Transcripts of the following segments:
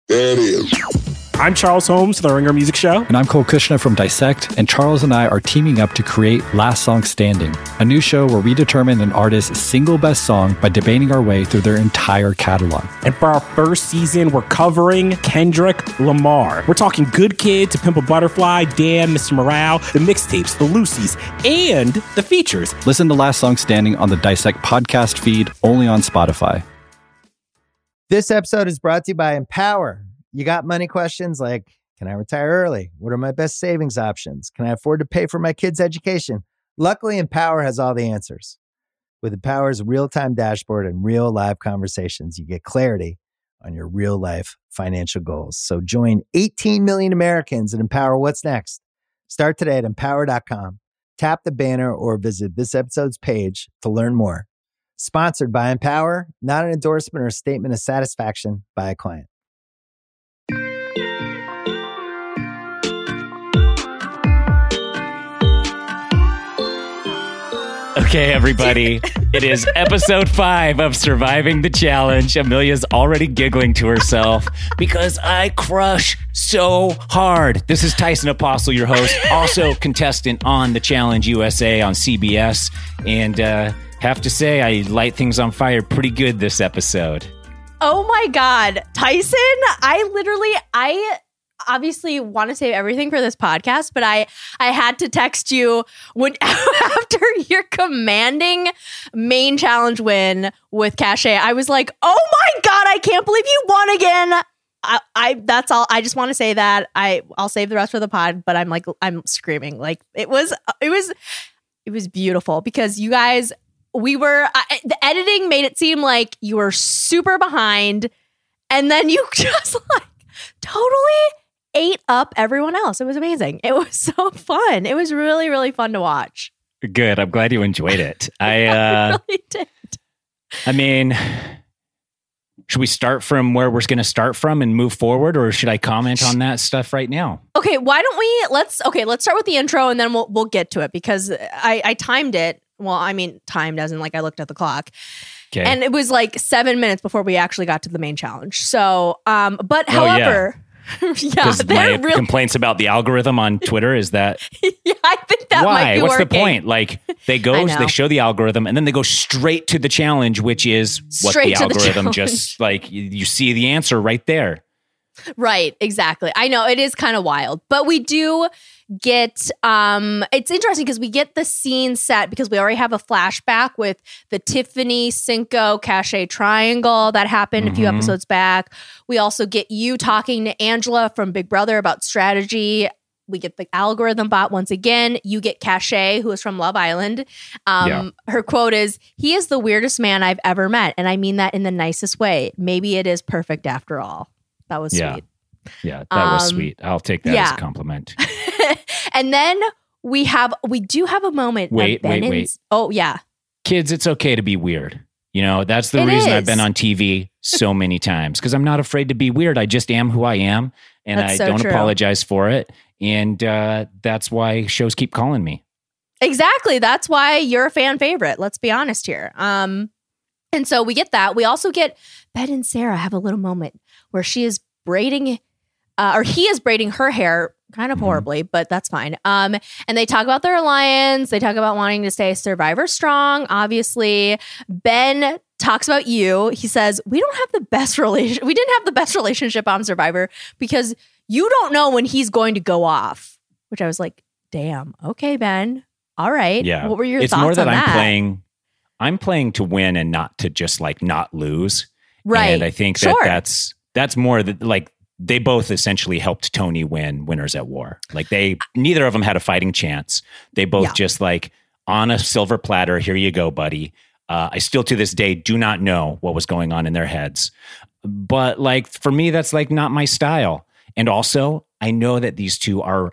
There it is. I'm Charles Holmes, The Ringer Music Show. And I'm Cole Kushner from Dissect, and Charles and I are teaming up to create Last Song Standing, a new show where we determine an artist's single best song by debating our way through their entire catalog. And for our first season, we're covering Kendrick Lamar. We're talking Good Kid, To Pimp a Butterfly, Damn, Mr. Morale, the mixtapes, the Lucy's, and the features. Listen to Last Song Standing on the Dissect podcast feed, only on Spotify. This episode is brought to you by Empower. You got money questions like, can I retire early? What are my best savings options? Can I afford to pay for my kids' education? Luckily, Empower has all the answers. With Empower's real-time dashboard and real live conversations, you get clarity on your real-life financial goals. So join 18 million Americans and empower what's next. Start today at empower.com. Tap the banner or visit this episode's page to learn more. Sponsored by Empower, not an endorsement or a statement of satisfaction by a client. Okay, everybody, it is episode 5 of Surviving the Challenge. Amelia's already giggling to herself because I crush so hard. This is Tyson Apostle, your host, also contestant on The Challenge USA on CBS. And have to say, I light things on fire pretty good this episode. Oh my God, Tyson, I obviously want to save everything for this podcast, but I had to text you after your commanding main challenge win with Cache. I was like, oh my God, I can't believe you won again. That's all. I just want to say that. I'll save the rest for the pod, but I'm screaming. Like it was beautiful because you guys, the editing made it seem like you were super behind, and then you just like totally ate up everyone else. It was amazing. It was so fun. It was really, really fun to watch. Good. I'm glad you enjoyed it. I really did. I mean, should we start from where we're going to start from and move forward, or should I comment on that stuff right now? Okay, why don't we let's start with the intro and then we'll get to it because I timed it. Well, I mean, timed as in like I looked at the clock. Okay. And it was like 7 minutes before we actually got to the main challenge. So, but however, because my complaints about the algorithm on Twitter is that I think that might be what's working. The point? Like they show the algorithm and then they go straight to the challenge, which is what the algorithm just like you see the answer right there. Right, exactly. I know it is kind of wild, but we do get it's interesting because we get the scene set because we already have a flashback with the Tiffany Cinco Cache triangle that happened a few episodes back. We also get you talking to Angela from Big Brother about strategy. We get the algorithm bot once again. You get Cache, who is from Love Island. Her quote is, "He is the weirdest man I've ever met, and I mean that in the nicest way. Maybe it is perfect after all." That was sweet. Yeah, that was sweet. I'll take that as a compliment. And then we do have a moment. Wait. Oh, yeah. Kids, it's okay to be weird. You know, that's the reason I've been on TV so many times because I'm not afraid to be weird. I just am who I am and I don't apologize for it. And that's why shows keep calling me. Exactly. That's why you're a fan favorite. Let's be honest here. And so we get that. We also get Ben and Sarah have a little moment where she is braiding, or he is braiding her hair kind of horribly, but that's fine. And they talk about their alliance. They talk about wanting to stay Survivor strong. Obviously, Ben talks about you. He says, we didn't have the best relationship on Survivor because you don't know when he's going to go off, which I was like, damn. Okay, Ben. All right. Yeah. What were your thoughts on that? It's more that I'm playing to win and not to just like not lose. Right. And I think that's more that like they both essentially helped Tony win Winners at War. Like neither of them had a fighting chance. They both just like on a silver platter. Here you go, buddy. I still to this day do not know what was going on in their heads. But like for me, that's like not my style. And also I know that these two are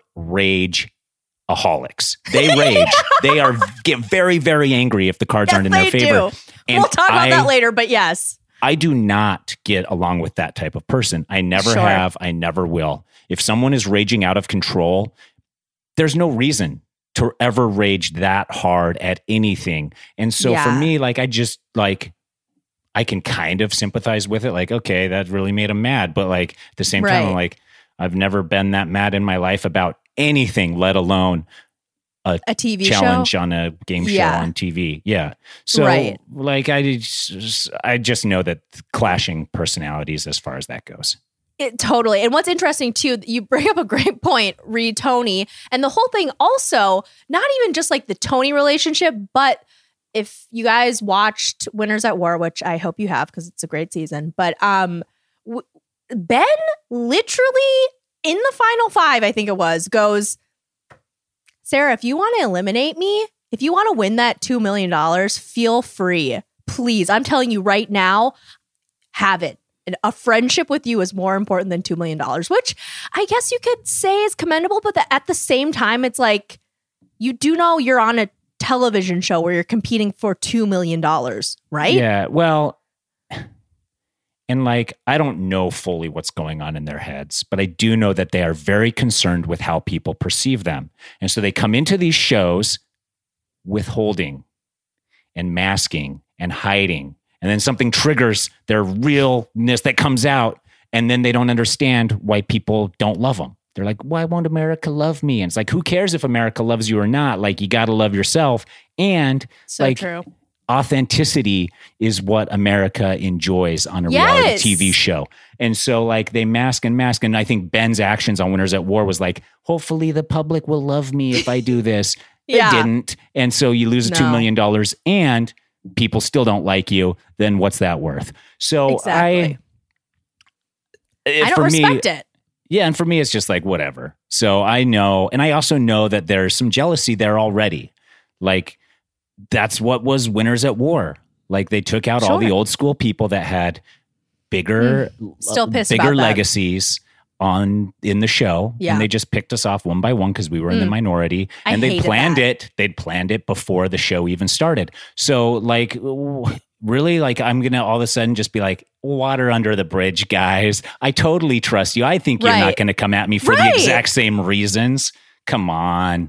rage-aholics. They rage. They get very, very angry if the cards aren't in their favor. And we'll talk about that later, but yes. I do not get along with that type of person. I never have. I never will. If someone is raging out of control, there's no reason to ever rage that hard at anything. And so for me, like, I just like, I can kind of sympathize with it. Like, okay, that really made him mad. But like at the same time, I'm like, I've never been that mad in my life about anything, let alone a TV challenge show? On a game show on TV. Yeah. So like, I just know that clashing personalities as far as that goes. Totally. And what's interesting too, you bring up a great point, Tony, and the whole thing also, not even just like the Tony relationship, but if you guys watched Winners at War, which I hope you have because it's a great season, but Ben literally in the final 5, I think it was, goes, Sarah, if you want to eliminate me, if you want to win that $2 million, feel free. Please. I'm telling you right now, have it. And a friendship with you is more important than $2 million, which I guess you could say is commendable. But at the same time, it's like, you do know you're on a television show where you're competing for $2 million, right? Yeah. Well, and like, I don't know fully what's going on in their heads, but I do know that they are very concerned with how people perceive them. And so they come into these shows withholding and masking and hiding. And then something triggers their realness that comes out. And then they don't understand why people don't love them. They're like, why won't America love me? And it's like, who cares if America loves you or not? Like, you got to love yourself. And so like, true. Authenticity is what America enjoys on a reality TV show. And so like they mask and mask. And I think Ben's actions on Winners at War was like, hopefully the public will love me if I do this. They didn't. And so you lose $2 million and people still don't like you. Then what's that worth? So I don't respect it. Yeah. And for me, it's just like, whatever. So I know, and I also know that there's some jealousy there already. Like, that's what was Winners at War. Like, they took out all the old school people that had bigger legacies in the show. Yeah. And they just picked us off one by one because we were in the minority. And they'd planned it before the show even started. So like, really, like, I'm going to all of a sudden just be like, water under the bridge, guys. I totally trust you. I think you're not going to come at me for the exact same reasons. Come on.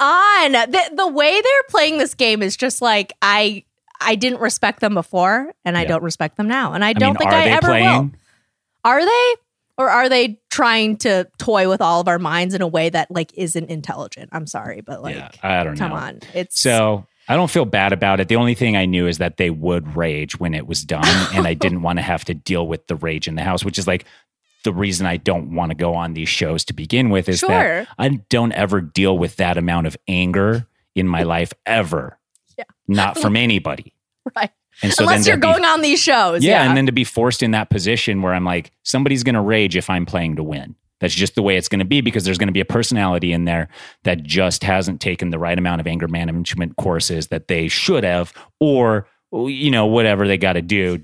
The way they're playing this game is just like, I didn't respect them before and I don't respect them now. And I don't think I ever will. Are they? Or are they trying to toy with all of our minds in a way that like isn't intelligent? I'm sorry, but like, I don't know. Come on. So I don't feel bad about it. The only thing I knew is that they would rage when it was done. And I didn't want to have to deal with the rage in the house, which is like the reason I don't want to go on these shows to begin with, is that I don't ever deal with that amount of anger in my life ever. Yeah. Not from anybody. Right. And so unless you're going on these shows. Yeah. And then to be forced in that position where I'm like, somebody's going to rage if I'm playing to win. That's just the way it's going to be, because there's going to be a personality in there that just hasn't taken the right amount of anger management courses that they should have, or, you know, whatever they got to do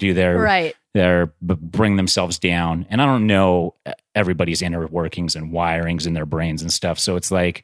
their bring themselves down. And I don't know everybody's inner workings and wirings in their brains and stuff. So it's like,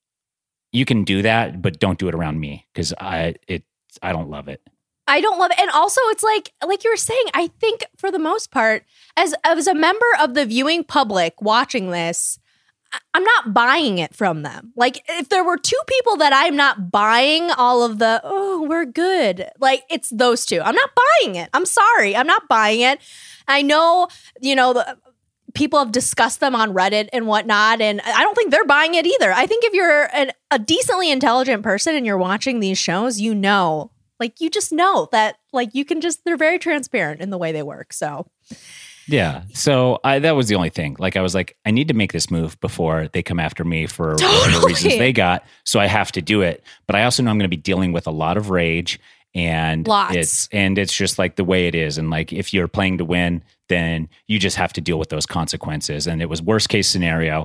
you can do that, but don't do it around me, because I don't love it. I don't love it. And also it's like you were saying, I think for the most part, as a member of the viewing public watching this, I'm not buying it from them. Like, if there were two people that I'm not buying all of the, oh, we're good, like, it's those two. I'm not buying it. I'm sorry. I'm not buying it. I know, you know, people have discussed them on Reddit and whatnot, and I don't think they're buying it either. I think if you're a decently intelligent person and you're watching these shows, you know, like, you just know that, like, you can just, they're very transparent in the way they work. So, yeah. So that was the only thing. Like, I was like, I need to make this move before they come after me for whatever reasons they got. So I have to do it. But I also know I'm going to be dealing with a lot of rage, and it's just like the way it is. And like, if you're playing to win, then you just have to deal with those consequences. And it was worst case scenario,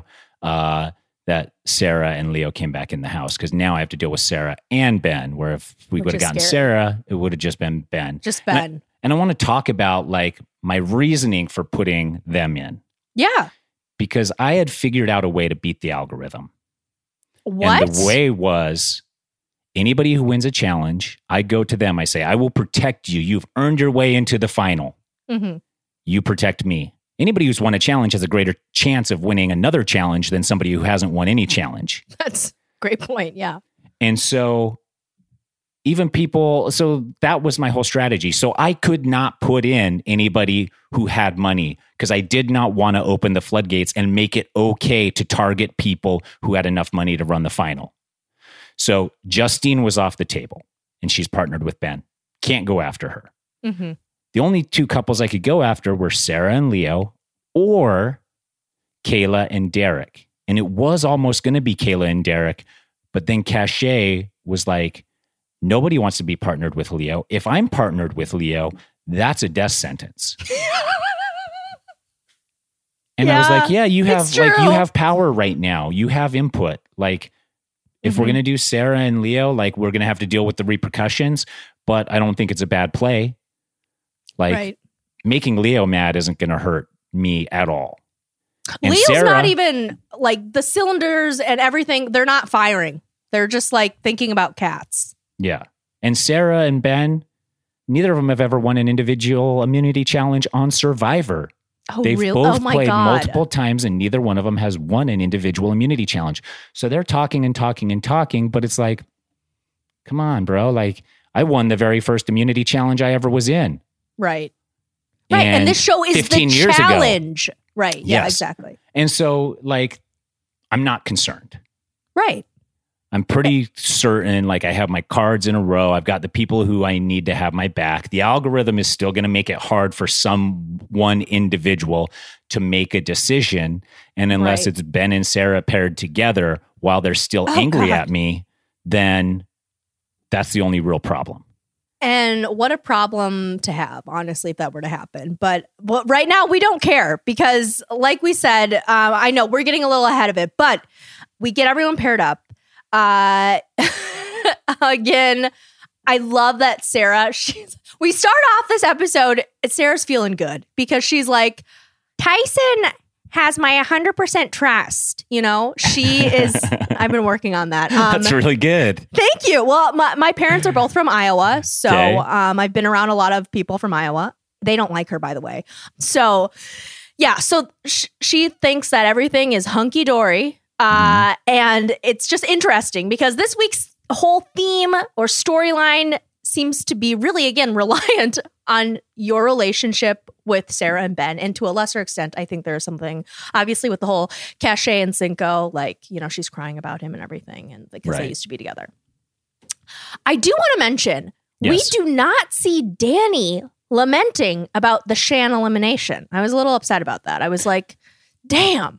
that Sarah and Leo came back in the house, because now I have to deal with Sarah and Ben, where if we would have gotten Sarah, it would have just been Ben. Just Ben. And I want to talk about like my reasoning for putting them in. Yeah. Because I had figured out a way to beat the algorithm. What? And the way was, anybody who wins a challenge, I go to them, I say, I will protect you. You've earned your way into the final. Mm-hmm. You protect me. Anybody who's won a challenge has a greater chance of winning another challenge than somebody who hasn't won any challenge. That's a great point. Yeah. And so even people, so that was my whole strategy. So I could not put in anybody who had money because I did not want to open the floodgates and make it okay to target people who had enough money to run the final. So Justine was off the table and she's partnered with Ben. Can't go after her. Mm-hmm. The only two couples I could go after were Sarah and Leo or Kayla and Derek. And it was almost going to be Kayla and Derek, but then Cachet was like, nobody wants to be partnered with Leo. If I'm partnered with Leo, that's a death sentence. And I was like, yeah, you have power right now. You have input. Like, if we're going to do Sarah and Leo, like, we're going to have to deal with the repercussions, but I don't think it's a bad play. Like, making Leo mad isn't going to hurt me at all. And Leo's Sarah, not even, like, the cylinders and everything, they're not firing. They're just, like, thinking about cats. Yeah. And Sarah and Ben, neither of them have ever won an individual immunity challenge on Survivor. Oh, They've really? both Oh, my played God. multiple times and neither one of them has won an individual immunity challenge. So they're talking and talking and talking, but it's like, come on, bro. Like, I won the very first immunity challenge I ever was in. Right. Right. And this show is 15 the years ago. challenge. Right. Yeah, Yes. exactly. And so, like, I'm not concerned. Right. I'm pretty certain, like, I have my cards in a row. I've got the people who I need to have my back. The algorithm is still going to make it hard for one individual to make a decision. And unless it's Ben and Sarah paired together while they're still angry at me, then that's the only real problem. And what a problem to have, honestly, if that were to happen. But right now, we don't care because, like we said, I know we're getting a little ahead of it, but we get everyone paired up. Again, I love that Sarah, we start off this episode, Sarah's feeling good because she's like, Tyson has my 100% trust. You know, she is, I've been working on that. That's really good. Thank you. Well, my parents are both from Iowa. So I've been around a lot of people from Iowa. They don't like her, by the way. So yeah, so she thinks that everything is hunky-dory. And it's just interesting because this week's whole theme or storyline seems to be really, again, reliant on your relationship with Sarah and Ben. And to a lesser extent, I think there's something, obviously, with the whole Cachet and Cinco, like, you know, she's crying about him and everything, and because they used to be together. I do want to mention, we do not see Danny lamenting about the Shan elimination. I was a little upset about that. I was like, damn.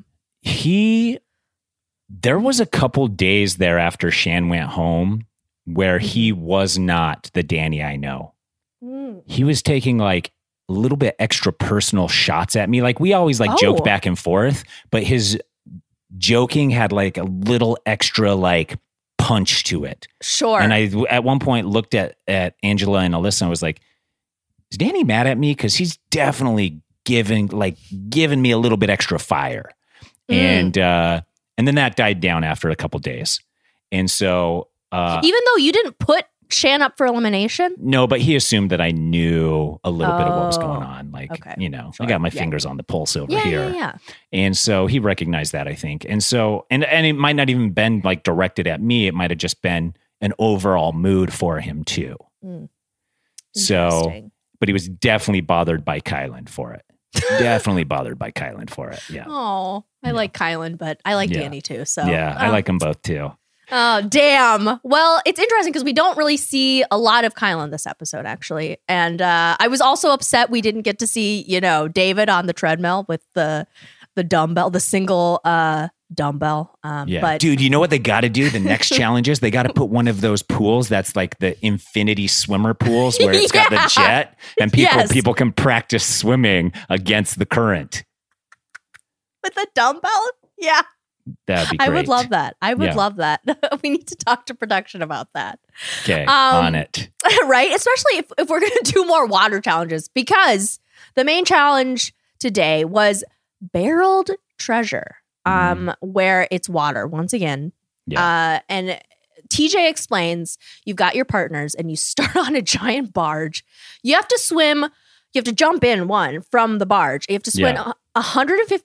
There was a couple days there after Shan went home where he was not the Danny I know. He was taking like a little bit extra personal shots at me. Like we always like joked back and forth, but his joking had like a little extra like punch to it. Sure. And I at one point looked at Angela and Alyssa and was like, is Danny mad at me? Because he's definitely giving me a little bit extra fire. And then that died down after a couple days. And so even though you didn't put Shan up for elimination? No, but he assumed that I knew a little bit of what was going on. Like, you know, Sure. I got my fingers on the pulse over here. Yeah. And so he recognized that, I think. And so, and it might not even been like directed at me. It might have just been an overall mood for him too. So, but he was definitely bothered by Kylan for it. Definitely bothered by Kylan for it. Yeah. Oh, I like Kylan, but I like Danny too. So yeah, I like them both too. Oh, damn. Well, it's interesting because we don't really see a lot of Kylan this episode, actually. And I was also upset we didn't get to see, you know, David on the treadmill with the dumbbell, the single dumbbell. But dude, you know what they got to do? The next challenge is they got to put one of those pools that's like the infinity swimmer pools where it's got the jet and people can practice swimming against the current. With a dumbbell? Yeah. That'd be great. I would love that. I would love that. We need to talk to production about that. Okay, on it. Right? Especially if we're going to do more water challenges, because the main challenge today was barreled treasure, where it's water once again. Yeah. And TJ explains you've got your partners and you start on a giant barge. You have to swim. You have to jump in from the barge. You have to swim 150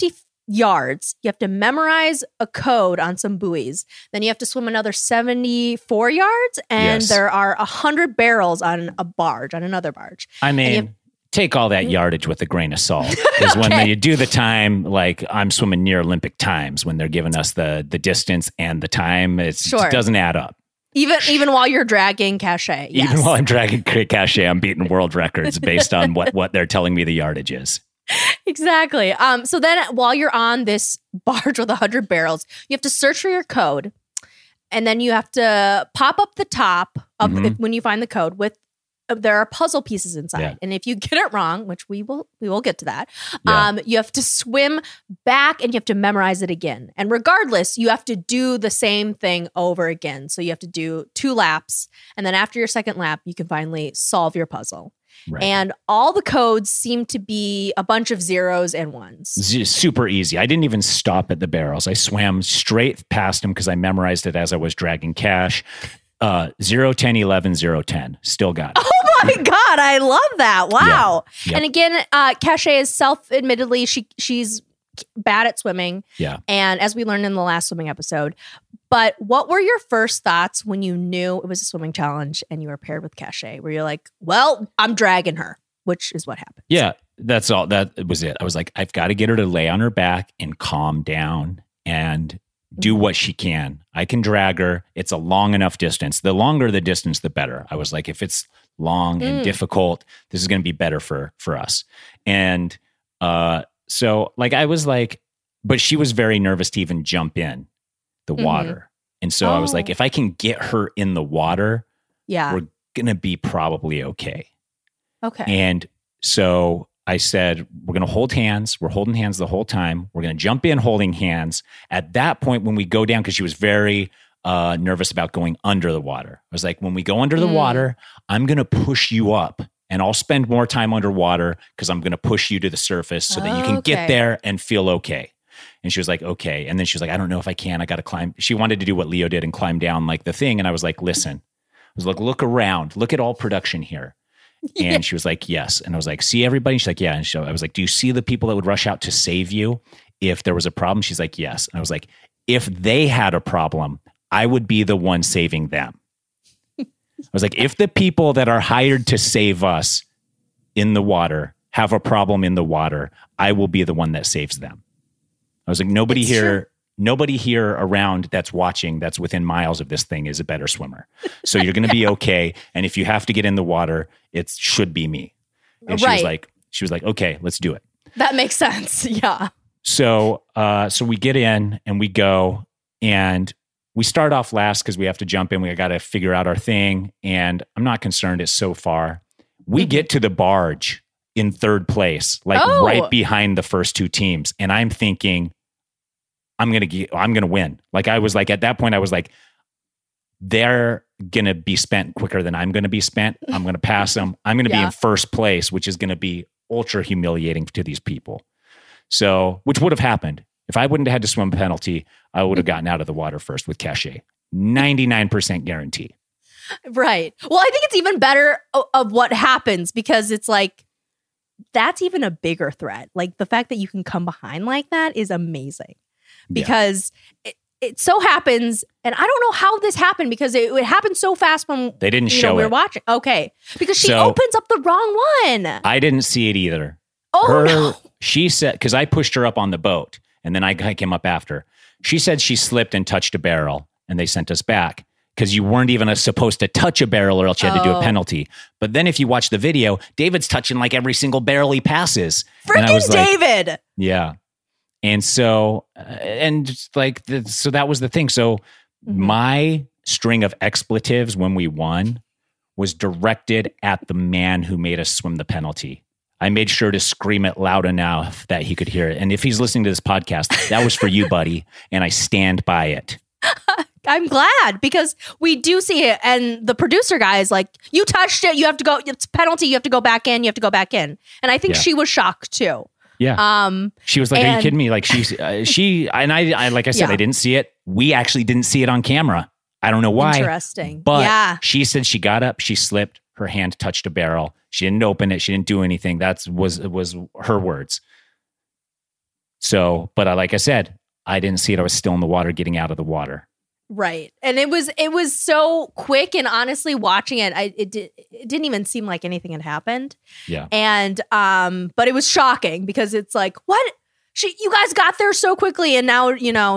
yards. You have to memorize a code on some buoys. Then you have to swim another 74 yards, and there are 100 barrels on a barge, on another barge. I mean, take all that yardage with a grain of salt. Because when you do the time, like I'm swimming near Olympic times, when they're giving us the distance and the time, it doesn't add up. Even while you're dragging cachet. Yes. Even while I'm dragging cachet, I'm beating world records based on what they're telling me the yardage is. Exactly. So then while you're on this barge with 100 barrels, you have to search for your code. And then you have to pop up the top of when you find the code with there are puzzle pieces inside. Yeah. And if you get it wrong, which we will get to that, you have to swim back and you have to memorize it again. And regardless, you have to do the same thing over again. So you have to do 2 laps. And then after your second lap, you can finally solve your puzzle. Right. And all the codes seem to be a bunch of zeros and ones. Super easy. I didn't even stop at the barrels. I swam straight past them because I memorized it as I was dragging cash. 0, 10, 11, 0, 10. Still got it. Oh my God. I love that. Wow. Yeah. Yep. And again, Cachet is self-admittedly, she's bad at swimming. Yeah. And as we learned in the last swimming episode, but what were your first thoughts when you knew it was a swimming challenge and you were paired with Cachet? Where you're like, well, I'm dragging her, which is what happened. Yeah, that's all. That was it. I was like, I've got to get her to lay on her back and calm down and do what she can. I can drag her. It's a long enough distance. The longer the distance, the better. I was like, if it's long and difficult, this is going to be better for us. And so like, I was like, but she was very nervous to even jump in the water. And so I was like, if I can get her in the water, we're going to be probably okay. Okay. And so I said, we're going to hold hands. We're holding hands the whole time. We're going to jump in holding hands. At that point, when we go down, because she was very nervous about going under the water. I was like, when we go under the water, I'm going to push you up and I'll spend more time underwater because I'm going to push you to the surface so that you can get there and feel okay. And she was like, okay. And then she was like, I don't know if I can. I got to climb. She wanted to do what Leo did and climb down like the thing. And I was like, listen, I was like, look around. Look at all production here. And she was like, yes. And I was like, see everybody? And she's like, yeah. And I was like, do you see the people that would rush out to save you if there was a problem? She's like, yes. And I was like, if they had a problem, I would be the one saving them. I was like, if the people that are hired to save us in the water have a problem in the water, I will be the one that saves them. I was like, nobody here around that's watching, that's within miles of this thing is a better swimmer. So you're going to be okay. And if you have to get in the water, it should be me. And she was like, okay, let's do it. That makes sense. Yeah. So we get in and we go and we start off last because we have to jump in. We got to figure out our thing. And I'm not concerned. It's so far. We get to the barge in third place, like right behind the first 2 teams. And I'm thinking, I'm going to win. Like I was like, at that point, I was like, they're going to be spent quicker than I'm going to be spent. I'm going to pass them. I'm going to be in first place, which is going to be ultra humiliating to these people. So, which would have happened. If I wouldn't have had to swim a penalty, I would have gotten out of the water first with Cachet. 99% guarantee. Right. Well, I think it's even better of what happens because it's like, that's even a bigger threat. Like the fact that you can come behind like that is amazing. Because it so happens, and I don't know how this happened because it happened so fast when they didn't show we were watching. Okay, because she opens up the wrong one. I didn't see it either. No. She said, because I pushed her up on the boat, and then I came up after. She said she slipped and touched a barrel, and they sent us back because you weren't even supposed to touch a barrel, or else you had to do a penalty. But then if you watch the video, David's touching like every single barrel he passes. Freaking David! Yeah. And so, so that was the thing. So my string of expletives when we won was directed at the man who made us swim the penalty. I made sure to scream it loud enough that he could hear it. And if he's listening to this podcast, that was for you, buddy. And I stand by it. I'm glad because we do see it. And the producer guy is like, you touched it. You have to go. It's penalty. You have to go back in. You have to go back in. And I think she was shocked too. Yeah. She was like, are you kidding me? Like I like I said, I didn't see it. We actually didn't see it on camera. I don't know why. Interesting. But she said she got up, she slipped, her hand touched a barrel. She didn't open it. She didn't do anything. That was her words. So, but like I said, I didn't see it. I was still in the water, getting out of the water. Right. And it was so quick, and honestly watching it, it didn't even seem like anything had happened. Yeah. And but it was shocking because it's like, what? You guys got there so quickly, and now,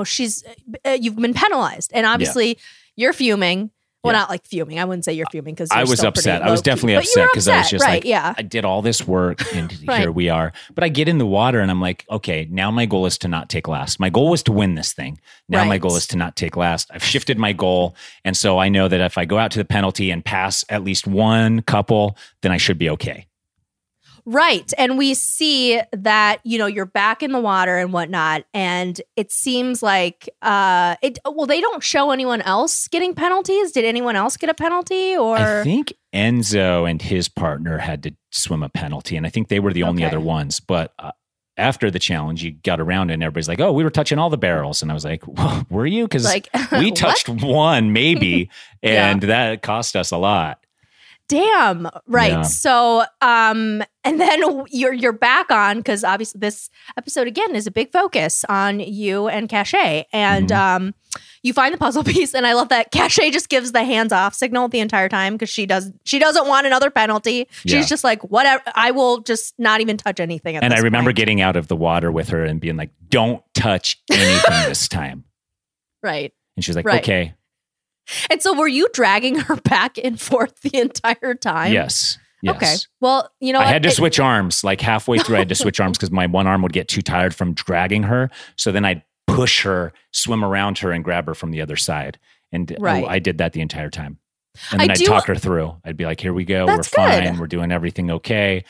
you've been penalized. And obviously you're fuming. Well, not like fuming. I wouldn't say you're fuming because I was upset. I was definitely upset because I was just right, I did all this work and here we are. But I get in the water and I'm like, okay, now my goal is to not take last. My goal was to win this thing. Now my goal is to not take last. I've shifted my goal. And so I know that if I go out to the penalty and pass at least one couple, then I should be okay. Right. And we see that, you're back in the water and whatnot. And it seems like, they don't show anyone else getting penalties. Did anyone else get a penalty? Or I think Enzo and his partner had to swim a penalty. And I think they were the only other ones. But after the challenge, you got around and everybody's like, oh, we were touching all the barrels. And I was like, well, were you? Because we touched one maybe. And that cost us a lot. Damn. Right. Yeah. So, and then you're back on, because obviously this episode again is a big focus on you and Cachet, and you find the puzzle piece, and I love that Cachet just gives the hands off signal the entire time because she doesn't want another penalty. She's just like, whatever, I will just not even touch anything. And I remember getting out of the water with her and being like, don't touch anything this time. Right. And she's like, okay. And so were you dragging her back and forth the entire time? Yes. Okay. Well, I had to switch arms. Like halfway through, I had to switch arms because my one arm would get too tired from dragging her. So then I'd push her, swim around her, and grab her from the other side. And I did that the entire time. And then I'd talk her through. I'd be like, here we go. We're fine. We're doing everything okay.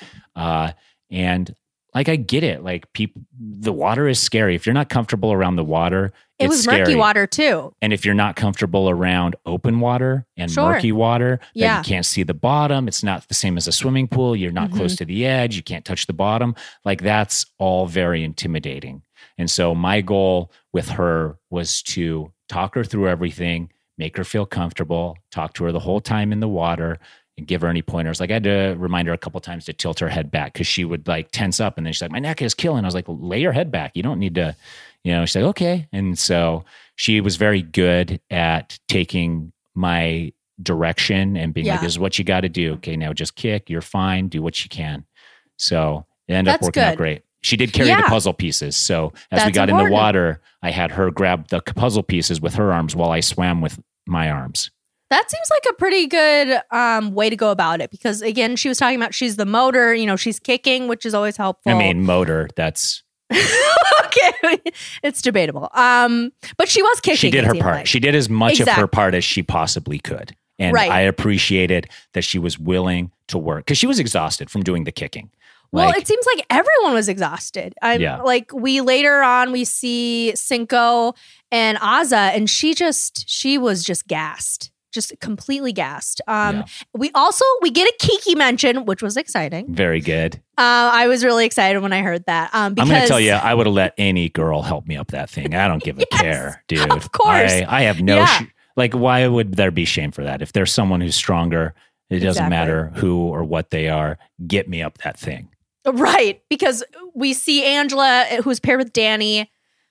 And like, I get it. Like, the water is scary. If you're not comfortable around the water, it was scary. Murky water too. And if you're not comfortable around open water and murky water, then you can't see the bottom. It's not the same as a swimming pool. You're not close to the edge. You can't touch the bottom. Like, that's all very intimidating. And so my goal with her was to talk her through everything, make her feel comfortable, talk to her the whole time in the water, and give her any pointers. Like, I had to remind her a couple times to tilt her head back because she would like tense up, and then she's like, my neck is killing. I was like, lay your head back. You don't need to, she's like, okay. And so she was very good at taking my direction and being like, this is what you got to do. Okay, now just kick. You're fine. Do what you can. So it ended up working out great. She did carry the puzzle pieces. So as we got in the water, I had her grab the puzzle pieces with her arms while I swam with my arms. That seems like a pretty good way to go about it, because again, she was talking about she's the motor, she's kicking, which is always helpful. I mean, motor, that's... okay, it's debatable. But she was kicking. She did her part. Like. She did as much of her part as she possibly could. And I appreciated that she was willing to work because she was exhausted from doing the kicking. Well, it seems like everyone was exhausted. Like, later on, we see Cinco and Azah, and she was just gassed. Just completely gassed. We get a Kiki mention, which was exciting. Very good. I was really excited when I heard that. Because, I'm going to tell you, I would have let any girl help me up that thing. I don't give a care, dude. Of course. I have no, why would there be shame for that? If there's someone who's stronger, it doesn't matter who or what they are, get me up that thing. Right. Because we see Angela, who's paired with Danny,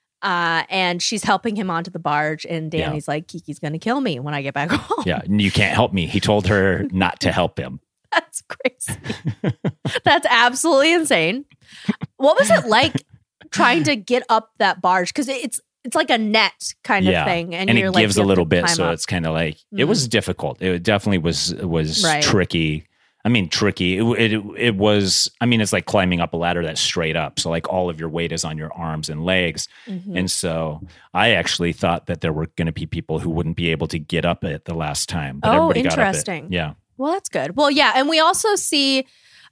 and she's helping him onto the barge, and Danny's like, Kiki's going to kill me when I get back home. Yeah, you can't help me. He told her not to help him. That's crazy. That's absolutely insane. What was it like trying to get up that barge? Because it's like a net kind of thing. And it gives a little bit, so it's kind of like, it was difficult. It definitely was tricky. I mean, tricky. It was, it's like climbing up a ladder that's straight up. So like all of your weight is on your arms and legs. Mm-hmm. And so I actually thought that there were going to be people who wouldn't be able to get up it the last time. But everybody interesting. Got up it. Yeah. Well, that's good. Well, yeah. And we also see,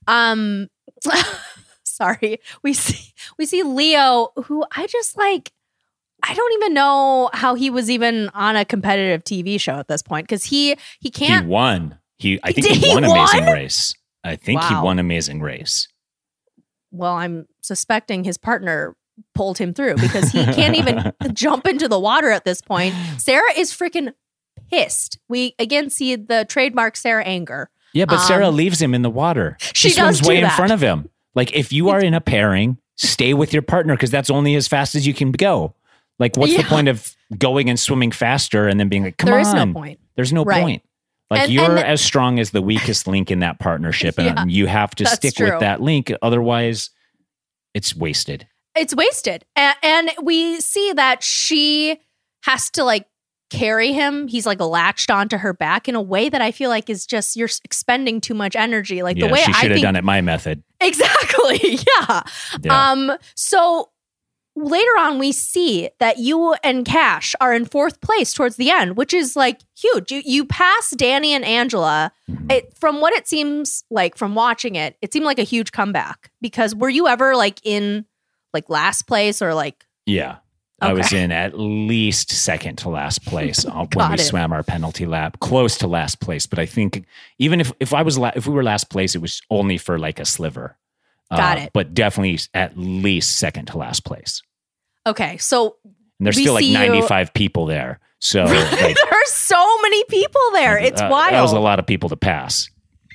we see Leo, who I just like, I don't even know how he was even on a competitive TV show at this point. Cause he can't. He won. I think he won Amazing Race. I think he won Amazing Race. Well, I'm suspecting his partner pulled him through because he can't even jump into the water at this point. Sarah is freaking pissed. We again see the trademark Sarah anger. Yeah, but Sarah leaves him in the water. She swims way in front of him. Like, if you are in a pairing stay with your partner because that's only as fast as you can go. Like, what's the point of going and swimming faster and then being like, come on. There is no point. There's no point. Like, you're as strong as the weakest link in that partnership, and you have to stick with that link. Otherwise, it's wasted. It's wasted. And we see that she has to like carry him. He's like latched onto her back in a way that I feel like is just, you're expending too much energy. Like the way she should have done it my method. Exactly. Yeah. So later on, we see that you and Cash are in 4th place towards the end, which is like huge. You pass Danny and Angela. From what it seems like from watching it, it seemed like a huge comeback, because were you ever like in like last place or like? Yeah. Okay. I was in at least second to last place when we swam our penalty lap, close to last place. But I think even if we were last place, it was only for like a sliver. Got it. But definitely at least second to last place. Okay, so and there's still like 95 people there. So like, there are so many people there. It's wild. That was a lot of people to pass.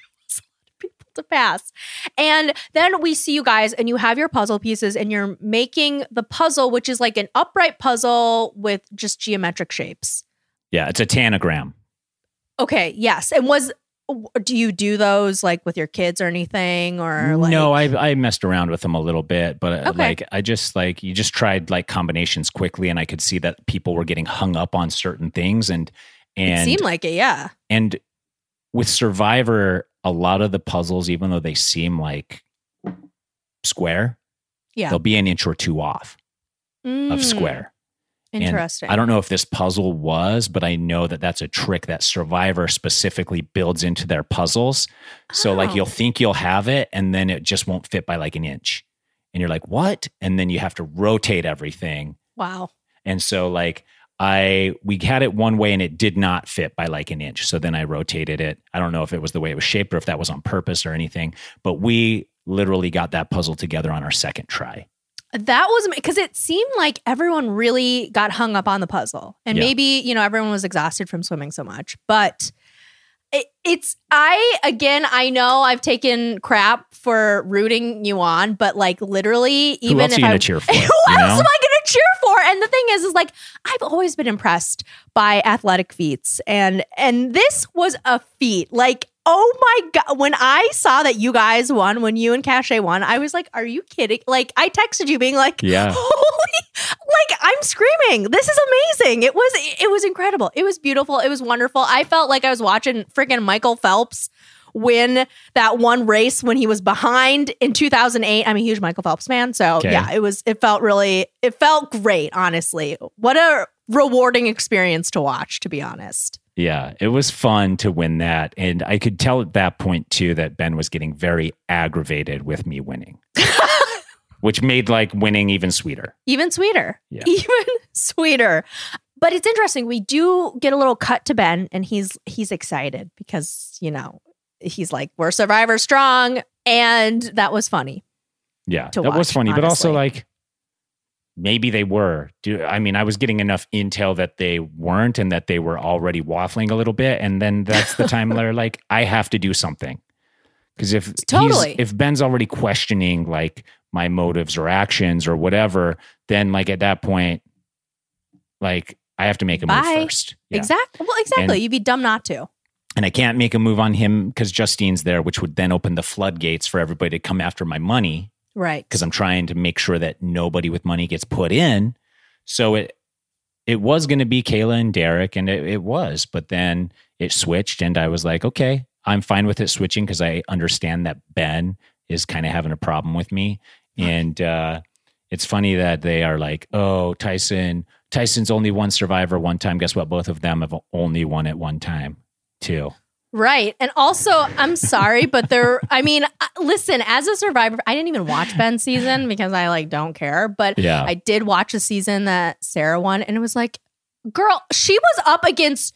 And then we see you guys and you have your puzzle pieces and you're making the puzzle, which is like an upright puzzle with just geometric shapes. Yeah, it's a tanagram. Okay, yes. And do you do those like with your kids or anything, or like? No, I messed around with them a little bit, but like I just like, you just tried like combinations quickly, and I could see that people were getting hung up on certain things, and it seemed like it, yeah. And with Survivor, a lot of the puzzles, even though they seem like square, they'll be an inch or two off of square. Interesting. And I don't know if this puzzle was, but I know that that's a trick that Survivor specifically builds into their puzzles. So like you'll think you'll have it, and then it just won't fit by like an inch. And you're like, what? And then you have to rotate everything. Wow. And so like we had it one way and it did not fit by like an inch. So then I rotated it. I don't know if it was the way it was shaped or if that was on purpose or anything, but we literally got that puzzle together on our second try. That was because it seemed like everyone really got hung up on the puzzle, and maybe, everyone was exhausted from swimming so much, but I know I've taken crap for rooting you on, but like literally, even who else if are you gonna cheer for? Who else am I going to cheer for? And the thing is like, I've always been impressed by athletic feats, and this was a feat. Like, oh my God. When I saw that you guys won, when you and Cache won, I was like, are you kidding? Like, I texted you being like, holy, like, I'm screaming. This is amazing. It was incredible. It was beautiful. It was wonderful. I felt like I was watching freaking Michael Phelps win that one race when he was behind in 2008. I'm a huge Michael Phelps fan. So yeah, it felt great, honestly. What a rewarding experience to watch, to be honest. Yeah, it was fun to win that. And I could tell at that point, too, that Ben was getting very aggravated with me winning, which made like winning even sweeter. Even sweeter. Yeah. Even sweeter. But it's interesting. We do get a little cut to Ben, and he's excited because, he's like, we're Survivor strong. And that was funny. Yeah, that was funny. Honestly. But also like, maybe they were. I was getting enough intel that they weren't, and that they were already waffling a little bit. And then that's the time they're like, I have to do something. Because if Ben's already questioning like my motives or actions or whatever, then like at that point, like I have to make a move first. Yeah. Exactly. Well, exactly. You'd be dumb not to. And I can't make a move on him because Justine's there, which would then open the floodgates for everybody to come after my money. Right. Because I'm trying to make sure that nobody with money gets put in. So it was going to be Kayla and Derek, and it was. But then it switched, and I was like, okay, I'm fine with it switching because I understand that Ben is kind of having a problem with me. And it's funny that they are like, oh, Tyson's only won Survivor one time. Guess what? Both of them have only won it one time, too. Right. And also, I'm sorry, but listen, as a Survivor, I didn't even watch Ben's season because I don't care. But I did watch the season that Sarah won, and it was like, girl, she was up against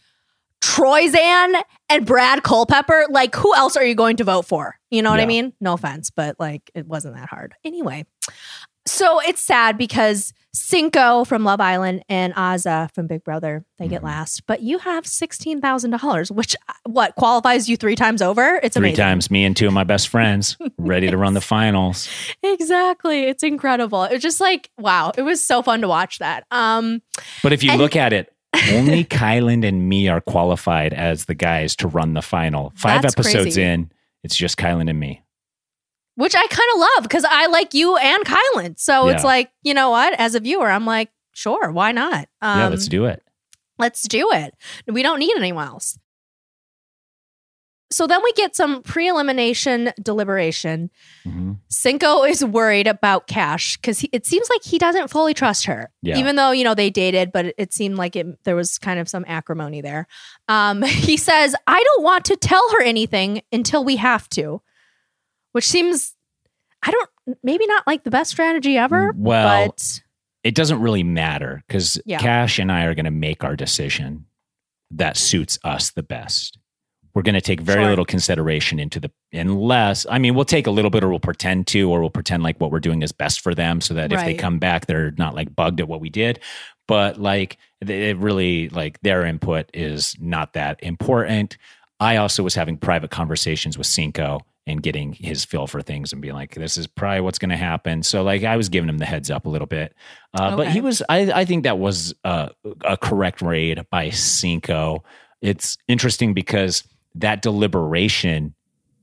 Troyzan and Brad Culpepper. Like, who else are you going to vote for? You know what I mean? No offense, but it wasn't that hard. Anyway, So it's sad because Cinco from Love Island and Azah from Big Brother, they get last. But you have $16,000, which what qualifies you 3 times over? It's amazing. 3 times, me and 2 of my best friends ready to run the finals. Exactly. It's incredible. It was just like, wow. It was so fun to watch that. But if you look at it, only Kyland and me are qualified as the guys to run the final. 5 episodes crazy. in, it's just Kyland and me. Which I kind of love because I like you and Kyland. So it's like, you know what? As a viewer, I'm like, sure, why not? Yeah, let's do it. Let's do it. We don't need anyone else. So then we get some pre-elimination deliberation. Mm-hmm. Cinco is worried about Cash because it seems like he doesn't fully trust her. Yeah. Even though, they dated, but it seemed like there was kind of some acrimony there. He says, I don't want to tell her anything until we have to. Which seems, maybe not like the best strategy ever. Well, but it doesn't really matter because Cash and I are going to make our decision that suits us the best. We're going to take very little consideration we'll take a little bit or we'll pretend to, or we'll pretend like what we're doing is best for them so that if they come back, they're not like bugged at what we did. But like it really, like their input is not that important. I also was having private conversations with Cinco and getting his feel for things and being like, this is probably what's going to happen. So like I was giving him the heads up a little bit. But he was, I think that was a correct raid by Cinco. It's interesting because that deliberation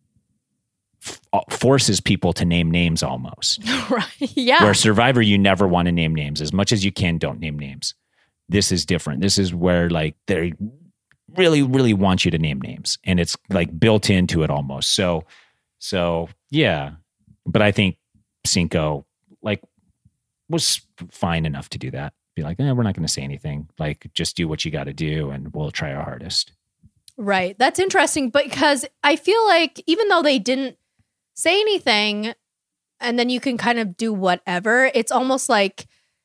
forces people to name names almost. Right. Yeah. Where Survivor, you never want to name names. As much as you can, don't name names. This is different. This is where like they really, really want you to name names. And it's like built into it almost. So yeah, but I think Cinco like was fine enough to do that. Be like, we're not going to say anything. Like, just do what you got to do, and we'll try our hardest. Right. That's interesting because I feel like even though they didn't say anything, and then you can kind of do whatever, it's almost like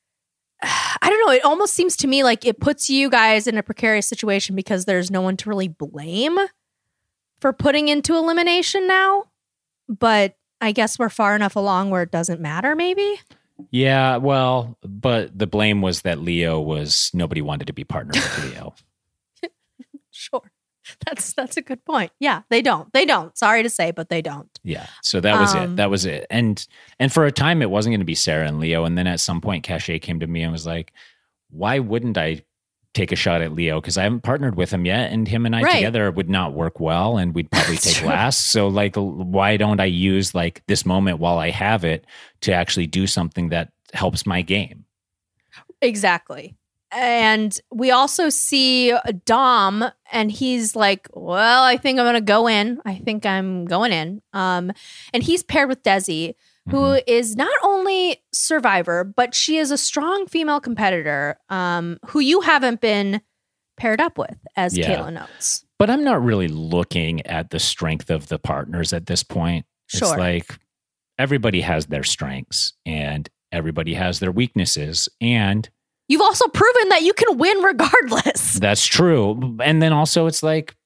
I don't know. It almost seems to me like it puts you guys in a precarious situation because there's no one to really blame for putting into elimination now. But I guess we're far enough along where it doesn't matter, maybe? Yeah, well, but the blame was that nobody wanted to be partnered with Leo. Sure. That's a good point. Yeah, they don't. Sorry to say, but they don't. Yeah, so that was it. And for a time, it wasn't going to be Sarah and Leo. And then at some point, Cache came to me and was like, why wouldn't I take a shot at Leo? Because I haven't partnered with him yet, and him and I together would not work well, and we'd probably take last. So like, why don't I use like this moment while I have it to actually do something that helps my game? Exactly. And we also see Dom, and he's like, well, I think I'm going to go in. I think I'm going in. And he's paired with Desi, who is not only Survivor, but she is a strong female competitor who you haven't been paired up with, as Kayla notes. But I'm not really looking at the strength of the partners at this point. Sure. It's like everybody has their strengths and everybody has their weaknesses. And you've also proven that you can win regardless. That's true. And then also it's like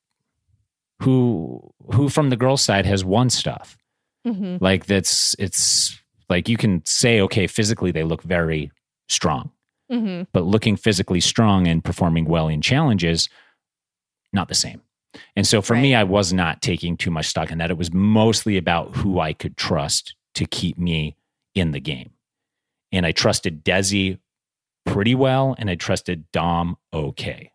who from the girls' side has won stuff. Mm-hmm. Like it's like you can say, okay, physically they look very strong, but looking physically strong and performing well in challenges, not the same. And so for me, I was not taking too much stock in that. It was mostly about who I could trust to keep me in the game. And I trusted Desi pretty well, and I trusted Dom okay.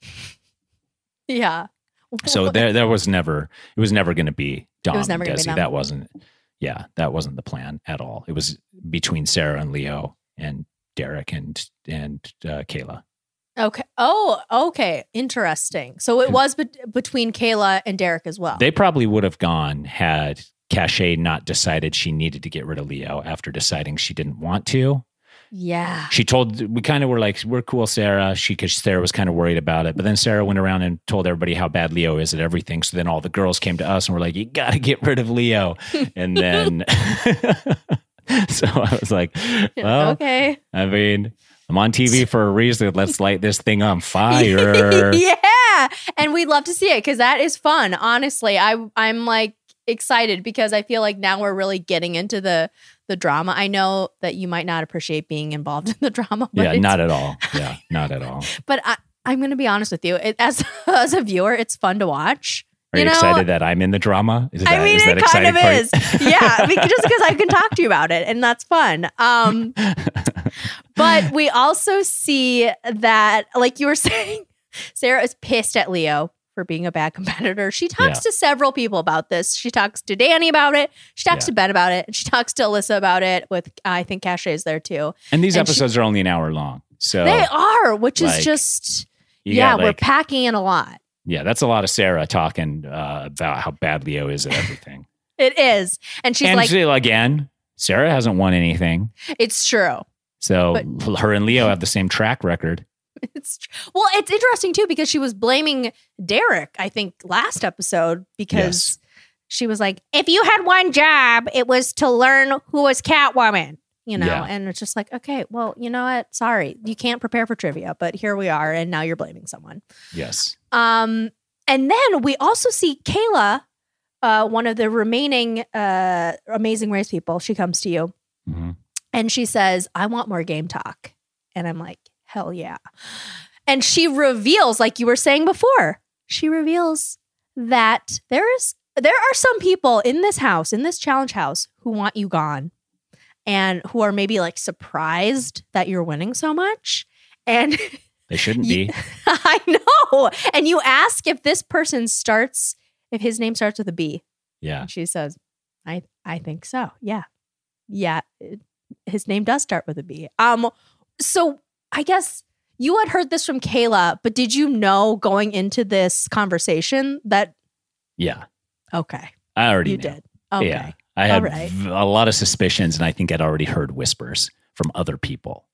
Yeah. So it was never going to be Dom and Desi. That that wasn't the plan at all. It was between Sarah and Leo and Derek and Kayla. Okay. Oh, okay. Interesting. So it was between Kayla and Derek as well. They probably would have gone had Cache not decided she needed to get rid of Leo after deciding she didn't want to. Yeah. We kind of were like, we're cool, Sarah. Because Sarah was kind of worried about it. But then Sarah went around and told everybody how bad Leo is at everything. So then all the girls came to us and were like, you got to get rid of Leo. And then, so I was like, well, okay. I mean, I'm on TV for a reason. Let's light this thing on fire. Yeah. And we'd love to see it because that is fun. Honestly, I'm like excited because I feel like now we're really getting into the the drama. I know that you might not appreciate being involved in the drama. But Yeah, not at all. Yeah, not at all. But I'm going to be honest with you. As a viewer, it's fun to watch. Are you excited that I'm in the drama? Is that it kind of is. Yeah, just because I can talk to you about it, and that's fun. But we also see that, like you were saying, Sarah is pissed at Leo for being a bad competitor. She talks to several people about this. She talks to Danny about it. She talks to Ben about it. And she talks to Alyssa about it with, I think Cachet's there too. And these episodes are only an hour long. So they are, which is just, we're packing in a lot. Yeah, that's a lot of Sarah talking about how bad Leo is at everything. It is. And she's like, again, Sarah hasn't won anything. It's true. So her and Leo have the same track record. It's interesting too, because she was blaming Derek, I think, last episode, because she was like, if you had one job, it was to learn who was Catwoman, and it's just like, okay, well, you know what? Sorry, you can't prepare for trivia, but here we are. And now you're blaming someone. Yes. And then we also see Kayla, one of the remaining Amazing Race people. She comes to you and she says, I want more game talk. And I'm like, hell yeah. And she reveals, like you were saying before, she reveals that there are some people in this house, in this challenge house, who want you gone and who are maybe like surprised that you're winning so much. And they shouldn't be. I know. And you ask if this person if his name starts with a B. Yeah. And she says, I think so. Yeah. Yeah. His name does start with a B. So I guess you had heard this from Kayla, but did you know going into this conversation that? Yeah. Okay. I already knew. did. Okay. Yeah. I had a lot of suspicions, and I think I'd already heard whispers from other people.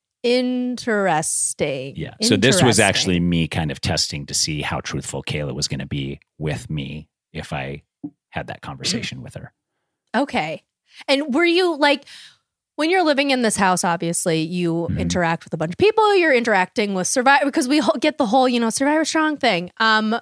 Interesting. Yeah. So this was actually me kind of testing to see how truthful Kayla was going to be with me if I had that conversation with her. Okay. And were you like, when you're living in this house, obviously you interact with a bunch of people, you're interacting with Survivor, because we get the whole, Survivor Strong thing.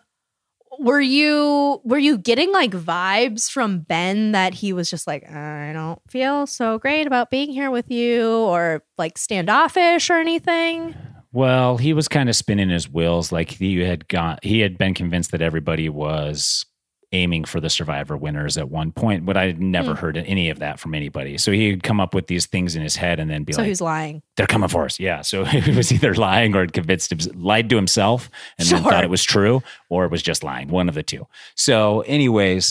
Were you getting like vibes from Ben that he was just like, I don't feel so great about being here with you, or like standoffish or anything? Well, he was kind of spinning his wheels. Like he had been convinced that everybody was aiming for the Survivor winners at one point, but I had never heard any of that from anybody. So he'd come up with these things in his head and then be so he's lying. They're coming for us. Yeah. So he was either lying or lied to himself and then thought it was true, or it was just lying. One of the two. So anyways,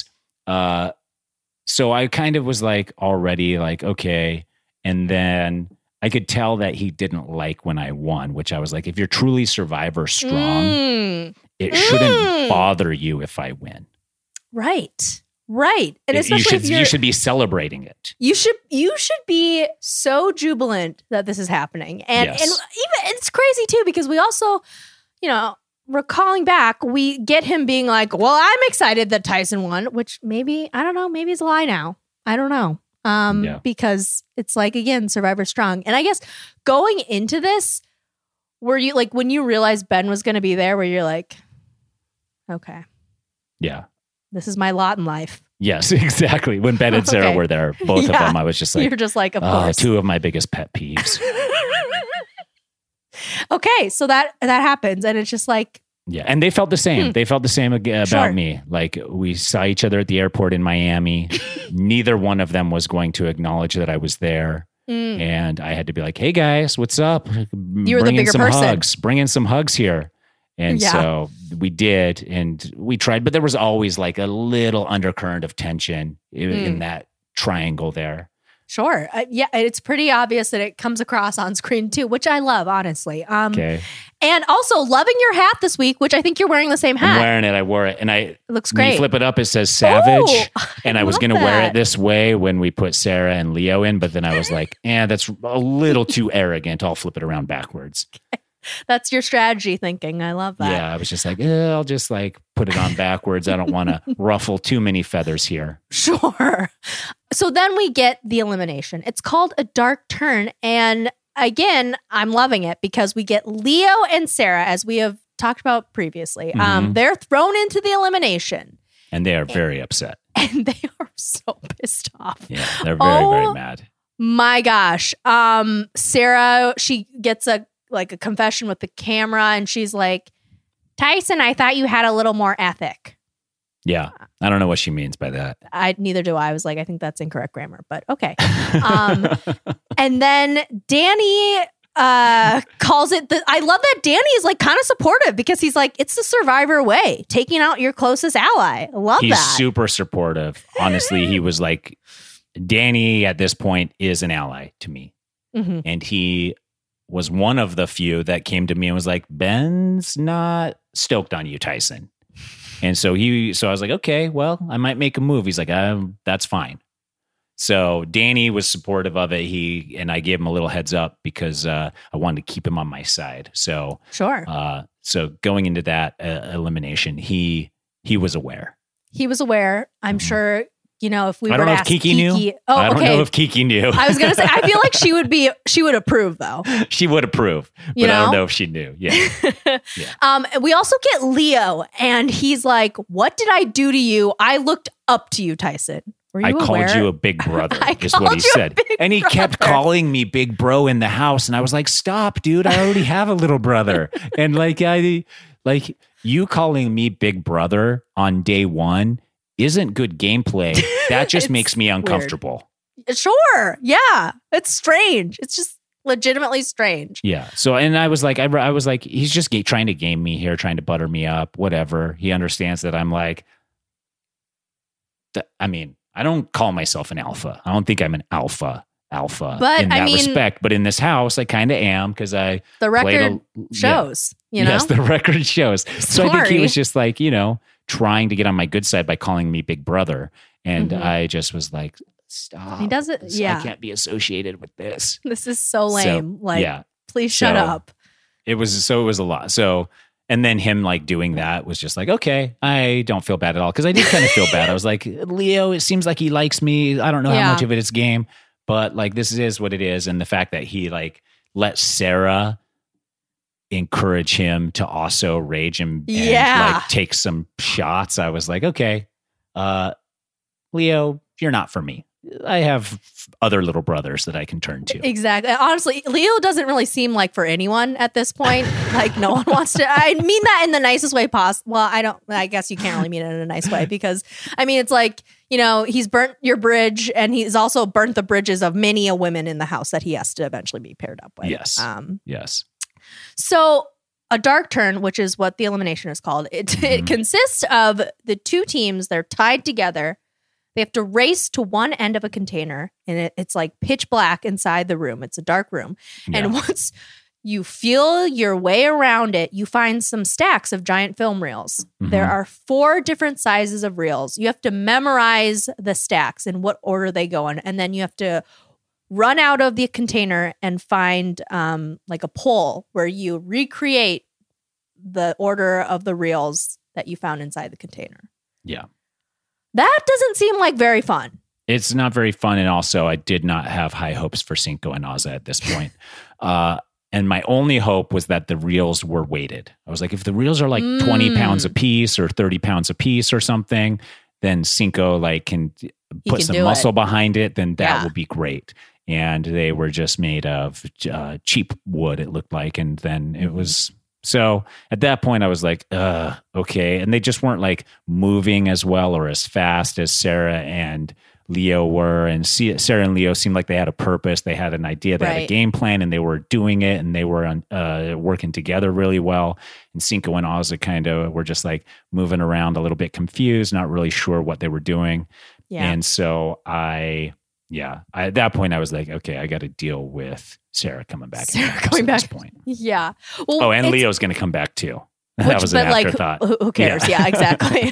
so I kind of was like already like, okay. And then I could tell that he didn't like when I won, which I was like, if you're truly Survivor strong, it shouldn't bother you if I win. Right. And especially you should be celebrating it. You should be so jubilant that this is happening. And even it's crazy too, because we also, recalling back, we get him being like, well, I'm excited that Tyson won, which maybe, I don't know, maybe it's a lie now. I don't know. Because it's like, again, Survivor Strong. And I guess going into this, were you like, when you realized Ben was going to be there, where you're like, okay. Yeah. This is my lot in life. Yes, exactly. When Ben and Sarah were there, both of them, I was just like, you're just like, of course. Two of my biggest pet peeves. Okay, so that happens, and it's just like, yeah, and they felt the same. They felt the same about me. Like, we saw each other at the airport in Miami. Neither one of them was going to acknowledge that I was there. And I had to be like, hey guys, what's up? You were the bigger person. Bring in some hugs here. And so we did, and we tried, but there was always like a little undercurrent of tension in that triangle there. Sure. It's pretty obvious that it comes across on screen too, which I love, honestly. Okay. And also loving your hat this week, which I think you're wearing the same hat. I'm wearing it. I wore it. And it looks great. When you flip it up, it says Savage. And I was going to wear it this way when we put Sarah and Leo in, but then I was like, that's a little too arrogant. I'll flip it around backwards. Okay. That's your strategy thinking. I love that. Yeah, I was just like, I'll just like put it on backwards. I don't want to ruffle too many feathers here. Sure. So then we get the elimination. It's called A Dark Turn. And again, I'm loving it because we get Leo and Sarah, as we have talked about previously. They're thrown into the elimination. And they are very upset. And they are so pissed off. Yeah, they're very, very mad. My gosh. Sarah, she gets a confession with the camera and she's like, Tyson, I thought you had a little more ethic. Yeah. I don't know what she means by that. Neither do I. I was like, I think that's incorrect grammar, but okay. And then Danny calls it I love that Danny is like kind of supportive because he's like, it's the Survivor way, taking out your closest ally. I love that. He's super supportive. Honestly, he was like, Danny at this point is an ally to me. Mm-hmm. And he was one of the few that came to me and was like, Ben's not stoked on you, Tyson. And so I was like, okay, well, I might make a move. He's like, that's fine. So Danny was supportive of it. And I gave him a little heads up because I wanted to keep him on my side. So sure. So going into that elimination, he was aware. He was aware. I'm sure. You know, if we were to ask Kiki knew. Oh, I don't okay. know if Kiki knew. I was going to say, I feel like she would approve though. She would approve, but I don't know if she knew. Yeah. We also get Leo and he's like, what did I do to you? I looked up to you, Tyson. Were you aware? Called you a big brother, is what he said. And he kept calling me big bro in the house. And I was like, stop, dude. I already have a little brother. And you calling me big brother on day one isn't good gameplay. That just makes me uncomfortable. Weird. Sure. Yeah. It's strange. It's just legitimately strange. Yeah. So, and I was like, I was like, he's just trying to game me here, trying to butter me up, whatever. He understands that I'm like, I don't call myself an alpha. I don't think I'm an alpha but, in that respect. But in this house, I kind of am because the record shows, you know? Yes, the record shows. So I think he was just like, trying to get on my good side by calling me big brother. And I just was like, stop. He does it. Yeah. I can't be associated with this. This is so lame. So, please shut up. It was a lot. So, and then him like doing that was just like, okay, I don't feel bad at all. Cause I did kind of feel bad. I was like, Leo, it seems like he likes me. I don't know how much of it is game, but like, this is what it is. And the fact that he like let Sarah encourage him to also rage and like take some shots. I was like, okay, Leo, you're not for me. I have other little brothers that I can turn to. Exactly. Honestly, Leo doesn't really seem like for anyone at this point. Like no one wants to. I mean that in the nicest way possible. Well, I guess you can't really mean it in a nice way because it's like, he's burnt your bridge and he's also burnt the bridges of many a women in the house that he has to eventually be paired up with. Yes. Yes. So a dark turn, which is what the elimination is called, it consists of the two teams. They're tied together. They have to race to one end of a container, and it's like pitch black inside the room. It's a dark room. Yeah. And once you feel your way around it, you find some stacks of giant film reels. Mm-hmm. There are 4 different sizes of reels. You have to memorize the stacks and what order they go in, and then you have to run out of the container and find like a pole where you recreate the order of the reels that you found inside the container. Yeah. That doesn't seem like very fun. It's not very fun. And also, I did not have high hopes for Cinco and Azah at this point. And my only hope was that the reels were weighted. I was like, if the reels are like 20 pounds a piece or 30 pounds a piece or something, then Cinco can put some muscle behind it, then that will be great. And they were just made of cheap wood, it looked like. And then it was... So at that point, I was like, okay. And they just weren't like moving as well or as fast as Sarah and Leo were. And Sarah and Leo seemed like they had a purpose. They had an idea. They had a game plan and they were doing it and they were working together really well. And Cinco and Azah kind of were just like moving around a little bit confused, not really sure what they were doing. Yeah. And so at that point, I was like, okay, I got to deal with Sarah coming back. At this point. Yeah. Well, and Leo's going to come back too. That was an afterthought. Who cares? Yeah, exactly.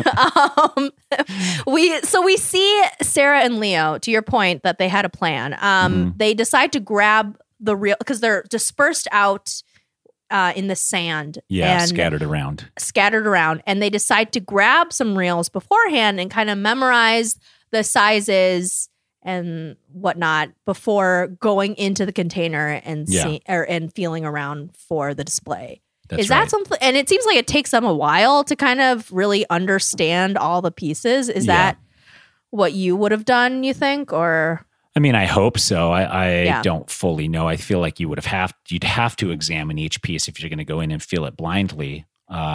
We see Sarah and Leo, to your point, that they had a plan. They decide to grab the reel because they're dispersed out in the sand. Yeah, and scattered around. And they decide to grab some reels beforehand and kind of memorize the sizes and whatnot before going into the container and and feeling around for the display. Is that something? And it seems like it takes them a while to kind of really understand all the pieces. Is that what you would have done, you think? Or I mean, I hope so. I don't fully know. I feel like you'd have to examine each piece if you're going to go in and feel it blindly.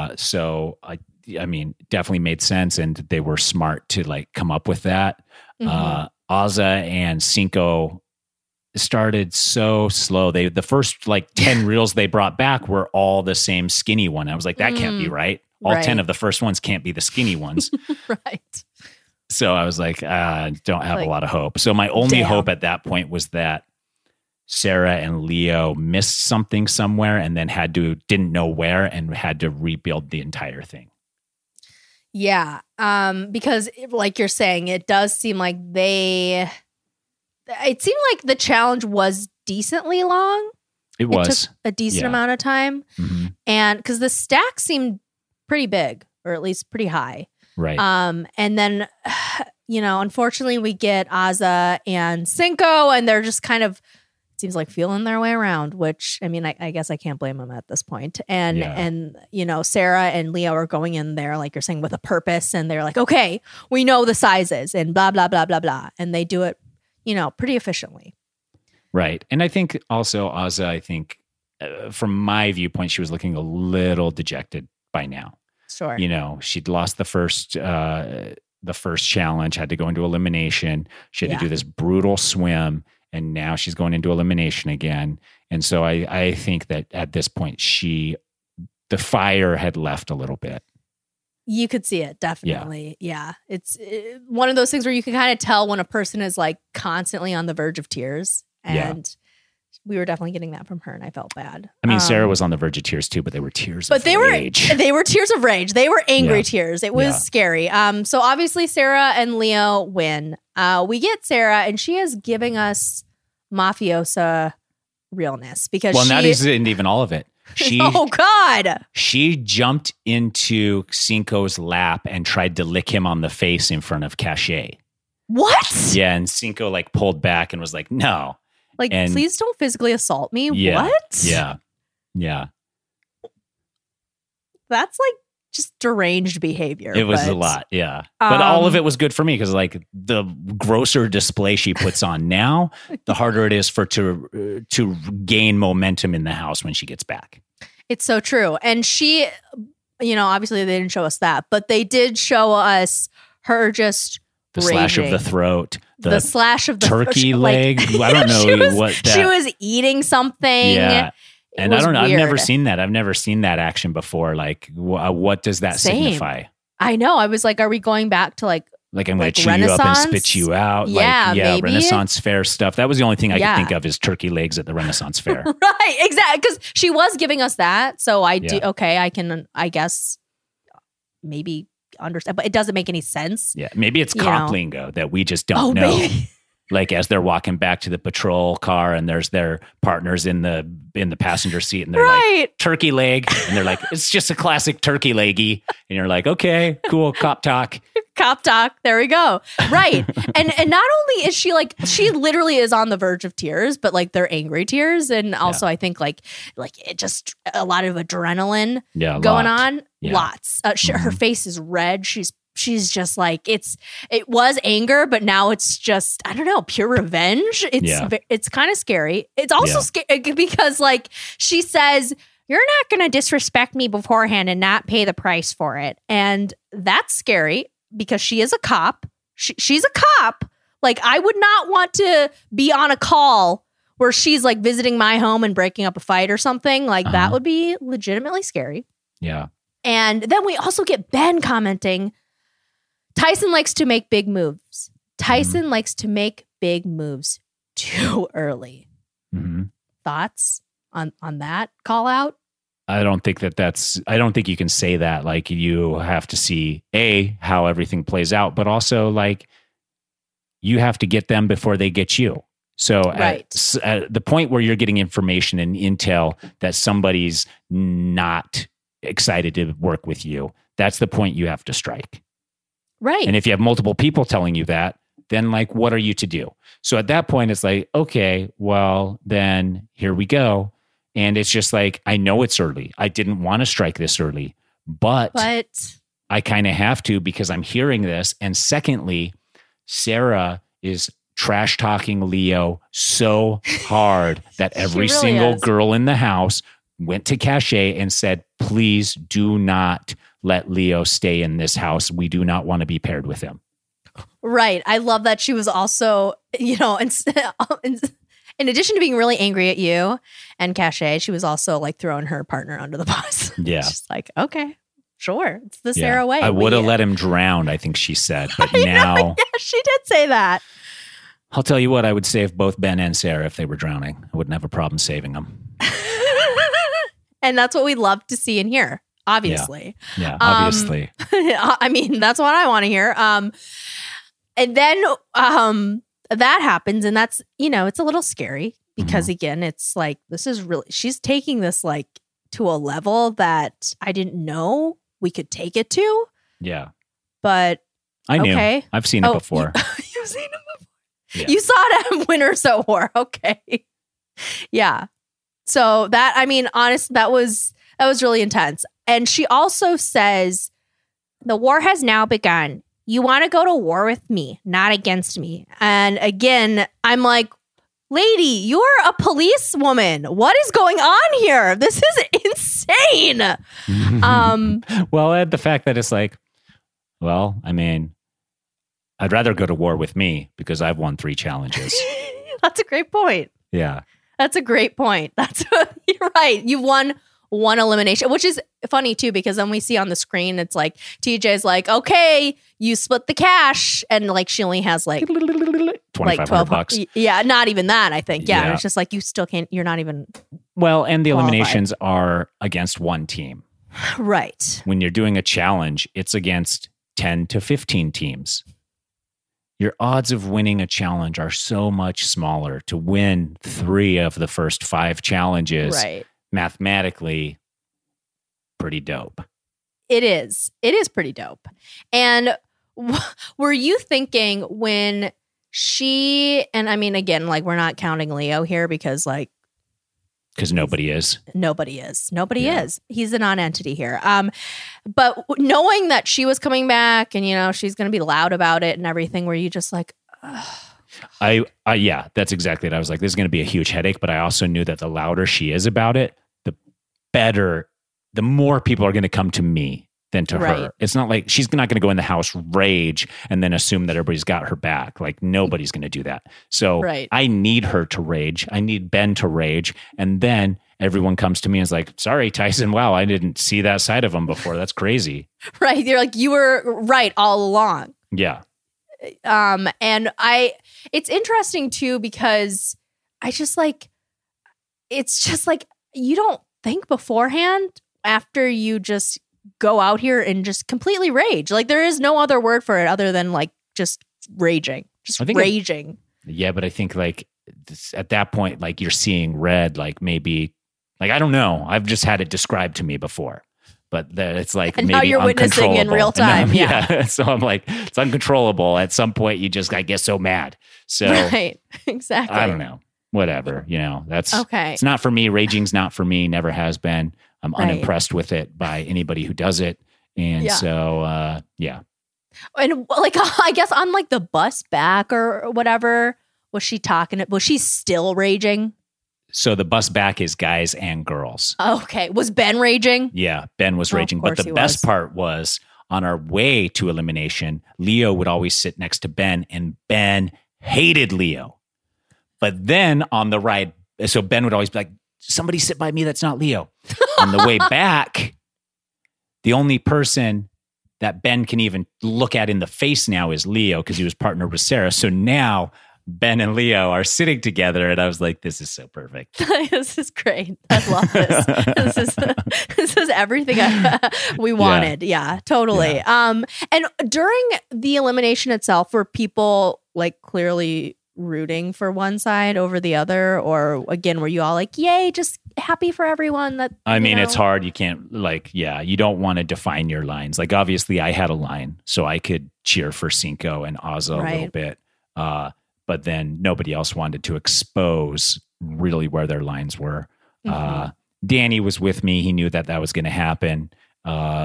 So I mean, definitely made sense, and they were smart to like come up with that. Azah and Cinco started so slow. The first like 10 reels they brought back were all the same skinny one. I was like, that can't be right. All 10 of the first ones can't be the skinny ones. Right. So I was like, don't have a lot of hope. So my only hope at that point was that Sarah and Leo missed something somewhere and then didn't know where and had to rebuild the entire thing. Yeah. Because like you're saying, it does seem like it seemed like the challenge was decently long. It took a decent amount of time. Mm-hmm. And because the stack seemed pretty big, or at least pretty high. Right. And then, unfortunately we get Azah and Cinco, and they're just kind of, it seems like, feeling their way around, which, I mean, I guess I can't blame them at this point. And Sarah and Leo are going in there, like you're saying, with a purpose, and they're like, okay, we know the sizes and blah, blah, blah, blah, blah. And they do it, pretty efficiently. Right. And I think also Azah, from my viewpoint, she was looking a little dejected by now. Sure. She'd lost the first challenge, had to go into elimination. She had to do this brutal swim, and now she's going into elimination again. And so I think that at this point, the fire had left a little bit. You could see it, definitely. Yeah. It's one of those things where you can kind of tell when a person is like constantly on the verge of tears. And we were definitely getting that from her, and I felt bad. I mean, Sarah was on the verge of tears too, but they were tears of rage. They were tears of rage. They were angry tears. It was scary. So obviously Sarah and Leo win. We get Sarah, and she is giving us mafiosa realness because that isn't even all of it. Oh God. She jumped into Cinco's lap and tried to lick him on the face in front of Cache. What? Yeah, and Cinco like pulled back and was like, no. Like, please don't physically assault me. Yeah, what? Yeah. That's like just deranged behavior. It was a lot, yeah. But all of it was good for me because like the grosser display she puts on now, the harder it is for to gain momentum in the house when she gets back. It's so true. And she, obviously they didn't show us that, but they did show us her just the raging. Slash of the throat. The slash of the turkey leg. I don't know what that. She was eating something. Yeah. And I don't know. Weird. I've never seen that. I've never seen that action before. Like, what does that signify? I know. I was like, are we going back to like I'm going to chew you up and spit you out? Yeah, maybe. Renaissance Fair stuff. That was the only thing I could think of is turkey legs at the Renaissance Fair. Right, exactly. Because she was giving us that. So I do. Okay, I can, I guess, maybe understand, but it doesn't make any sense. Yeah, maybe it's cop lingo that we just don't know. Maybe. Like as they're walking back to the patrol car and there's their partners in the passenger seat and they're like turkey leg and they're like, it's just a classic turkey leggy. And you're like, okay, cool. Cop talk. Cop talk. There we go. Right. and not only is she like, she literally is on the verge of tears, but like they're angry tears. And also I think like it just a lot of adrenaline going on. Yeah. Lots. Her face is red. She's just like, it was anger, but now it's just, I don't know, pure revenge. It's kind of scary. It's also scary because like she says, you're not going to disrespect me beforehand and not pay the price for it. And that's scary because she is a cop. She's a cop. Like I would not want to be on a call where she's like visiting my home and breaking up a fight or something. Like that would be legitimately scary. Yeah. And then we also get Ben commenting, Tyson likes to make big moves. Tyson likes to make big moves too early. Mm-hmm. Thoughts on that call out? I don't think you can say that. Like you have to see how everything plays out, but also like you have to get them before they get you. So at the point where you're getting information and intel that somebody's not excited to work with you, that's the point you have to strike. Right. And if you have multiple people telling you that, then like, what are you to do? So at that point, it's like, okay, well, then here we go. And it's just like, I know it's early. I didn't want to strike this early, but I kind of have to because I'm hearing this. And secondly, Sarah is trash talking Leo so hard that every really single is. girl in the house went to Cachet and said, please do not let Leo stay in this house. We do not want to be paired with him. Right. I love that she was also, in addition to being really angry at you and Cachet, she was also like throwing her partner under the bus. Yeah. She's like, okay, sure. It's the Sarah way. I would have let him drown, I think she said. But now, yeah, she did say that. I'll tell you what, I would save both Ben and Sarah if they were drowning. I wouldn't have a problem saving them. And that's what we love to see and hear, obviously. Yeah, obviously. I mean, that's what I want to hear. And then that happens, and that's, it's a little scary because again, it's like, this is really, she's taking this like to a level that I didn't know we could take it to. Yeah. But I knew. okay. I've seen it before. You've seen it before. Yeah. You saw it at Winners at War. Okay. Yeah. So that, I mean, honest, that was really intense. And she also says, the war has now begun. You want to go to war with me, not against me. And again, I'm like, lady, you're a policewoman. What is going on here? This is insane. Well, and the fact that it's like, well, I mean, I'd rather go to war with me because I've won 3 challenges. That's a great point. Yeah. That's a great point. You're right. You've won 1 elimination, which is funny too, because then we see on the screen, it's like TJ's like, okay, you split the cash. And like, she only has like $2,500. Yeah. Not even that, I think. Yeah. Yeah. And it's just like, you still can't, you're not even. Well, and the qualified. eliminations are against one team. Right. When you're doing a challenge, it's against 10 to 15 teams. Your odds of winning a challenge are so much smaller. To win 3 of the first 5 challenges, Right. mathematically, pretty dope. It is. It is pretty dope. And were you thinking when she, and I mean, again, like, we're not counting Leo here because like, Because nobody is. Nobody Yeah. is. He's a non-entity here. But knowing that she was coming back and, she's going to be loud about it and everything, were you just like, ugh. Yeah, that's exactly it. I was like, this is going to be a huge headache, but I also knew that the louder she is about it, the more people are going to come to me than to Right. her. It's not like she's not going to go in the house, rage, and then assume that everybody's got her back. Like, nobody's going to do that. So Right. I need her to rage. I need Ben to rage. And then everyone comes to me and is like, sorry, Tyson, wow, I didn't see that side of him before. That's crazy. Right. You're like, you were right all along. Yeah. And it's interesting too, because I just like, it's just like, you don't think beforehand after you just go out here and just completely rage. Like, there is no other word for it other than like just raging, raging. Yeah. But I think like at that point, like, you're seeing red, like maybe, like, I don't know. I've just had it described to me before. But it's like, and maybe now you're witnessing in real time. Yeah. So I'm like, it's uncontrollable. At some point, you just, I get so mad. So Right. Exactly. I don't know. Whatever. That's okay. It's not for me. Raging's not for me. Never has been. I'm Right. unimpressed with it by anybody who does it. And Yeah. so, yeah. And like, I guess on like the bus back or whatever, was she still raging? So the bus back is guys and girls. Okay. Was Ben raging? Yeah, Ben was Oh, of raging. But course the he best was. part was on our way to elimination, Leo would always sit next to Ben, and Ben hated Leo. But then on the ride, so Ben would always be like, somebody sit by me that's not Leo. On the way back, the only person that Ben can even look at in the face now is Leo, because he was partnered with Sarah. So now Ben and Leo are sitting together, and I was like, this is so perfect. This is great. I love this. This is everything we wanted. Yeah, totally. Yeah. And during the elimination itself, were people like clearly rooting for one side over the other, or again, were you all like, yay, just happy for everyone? That I mean, you know? it's hard. You can't you don't want to define your lines. Like, obviously I had a line, so I could cheer for Cinco and Ozza a little bit. But then nobody else wanted to expose really where their lines were. Mm-hmm. Danny was with me. He knew that was going to happen.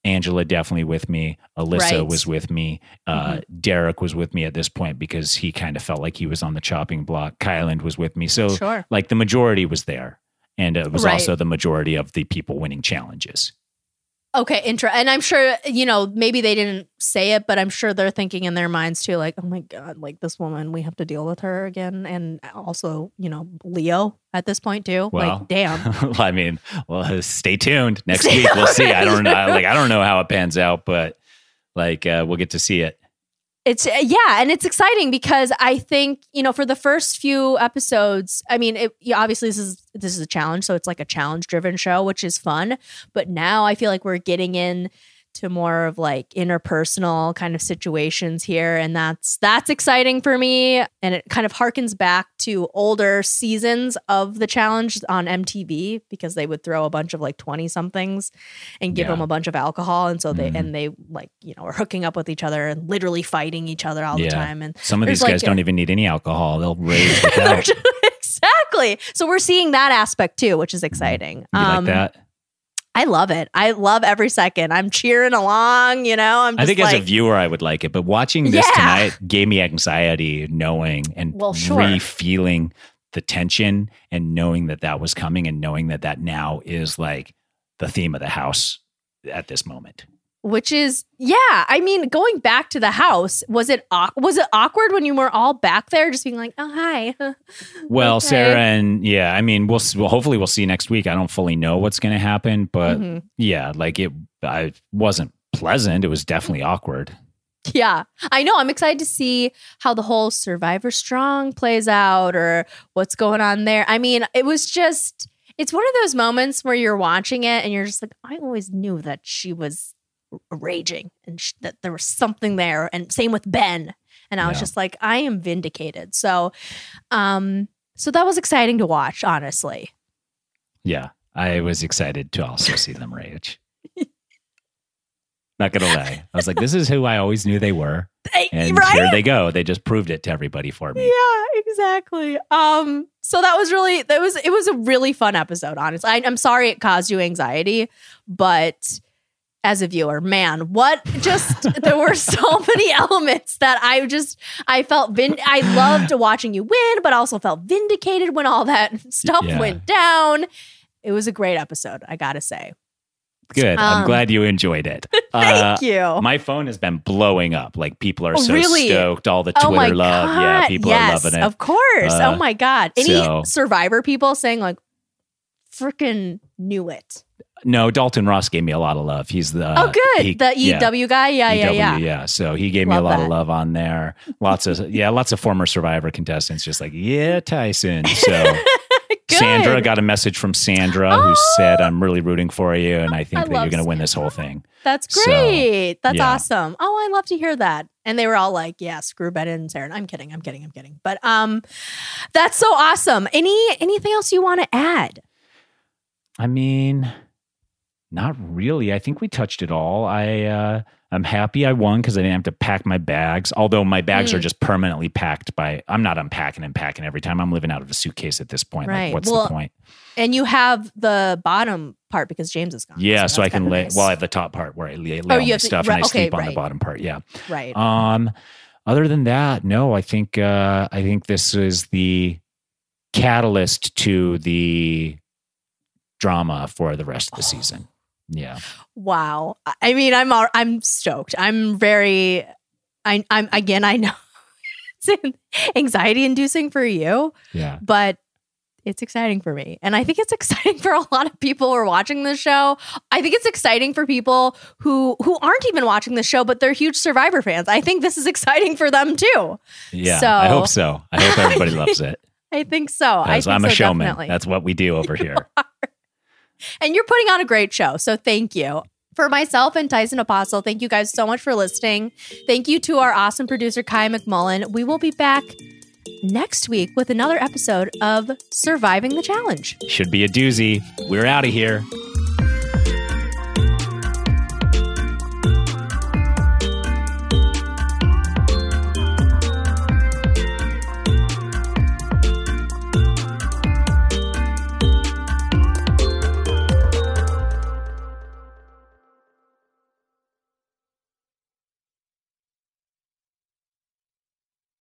Angela definitely with me. Alyssa Right. was with me. Derek was with me at this point because he kind of felt like he was on the chopping block. Kyland was with me. So Sure. like the majority was there. And it was Right. also the majority of the people winning challenges. Okay, and I'm sure, maybe they didn't say it, but I'm sure they're thinking in their minds too, like, oh my God, like this woman, we have to deal with her again. And also, Leo at this point too. Well, like, damn. I mean, well, stay tuned. Next week we'll see. I don't know. I don't know how it pans out, but we'll get to see it. It's and it's exciting because I think, for the first few episodes, I mean, obviously this is a challenge, so it's like a challenge driven show, which is fun. But now I feel like we're getting in to more of like interpersonal kind of situations here, and that's exciting for me. And it kind of harkens back to older seasons of the challenge on MTV because they would throw a bunch of like 20 somethings and give them a bunch of alcohol, and so they like are hooking up with each other and literally fighting each other all the time. And some of these guys don't even need any alcohol; they'll rage without. Exactly. So we're seeing that aspect too, which is exciting. You like that? I love it. I love every second. I'm cheering along, I'm just I think as a viewer, I would like it. But watching this tonight gave me anxiety knowing and re-feeling the tension and knowing that was coming and knowing that now is like the theme of the house at this moment. Which is, I mean, going back to the house, was it awkward when you were all back there just being like, oh, hi? Well, Okay. Sarah and I mean, hopefully we'll see next week. I don't fully know what's going to happen, but I wasn't pleasant. It was definitely awkward. Yeah, I know. I'm excited to see how the whole Survivor Strong plays out or what's going on there. I mean, it's one of those moments where you're watching it and you're just like, I always knew that she was raging and that there was something there, and same with Ben, and I was just like, I am vindicated. So that was exciting to watch, honestly. I was excited to also see them rage. Not gonna lie, I was like, this is who I always knew they were, and here they go. They just proved it to everybody for me. Yeah, exactly. So it was a really fun episode, honestly. I'm sorry it caused you anxiety, but as a viewer, man, there were so many elements that I felt I loved watching you win, but also felt vindicated when all that stuff went down. It was a great episode, I gotta say. Good. I'm glad you enjoyed it. Thank you. My phone has been blowing up. Like people are so really? Stoked. All the Twitter love. God. Yeah, people are loving it. Of course. Oh my God. Any so- Survivor people saying like, freaking knew it. No, Dalton Ross gave me a lot of love. He's the good. The EW guy. Yeah. So he gave me a lot of love on there. Lots of former Survivor contestants just like, Tyson. So Sandra, got a message from Sandra who said, I'm really rooting for you. And I think that you're going to win this whole thing. That's great. That's awesome. Oh, I love to hear that. And they were all like, yeah, screw Ben and Sarah. I'm kidding. But that's so awesome. Anything else you want to add? I mean, not really. I think we touched it all. I'm happy I won because I didn't have to pack my bags. Although my bags are just permanently packed I'm not unpacking and packing every time. I'm living out of a suitcase at this point. Right. Like, what's the point? And you have the bottom part because James is gone. Yeah, so I can lay. Nice. Well, I have the top part where I lay all my stuff and I sleep on the bottom part. Yeah. Right. Other than that, no. I think this is the catalyst to the drama for the rest of the season. Yeah. Wow. I mean, I'm stoked. I'm very. I know it's anxiety inducing for you. Yeah. But it's exciting for me. And I think it's exciting for a lot of people who are watching this show. I think it's exciting for people who aren't even watching the show, but they're huge Survivor fans. I think this is exciting for them too. Yeah. So, I hope so. I hope everybody loves it. I think so. I'm a showman. Definitely. That's what we do over here. And you're putting on a great show. So thank you. For myself and Tyson Apostle, thank you guys so much for listening. Thank you to our awesome producer, Kai McMullen. We will be back next week with another episode of Surviving the Challenge. Should be a doozy. We're out of here.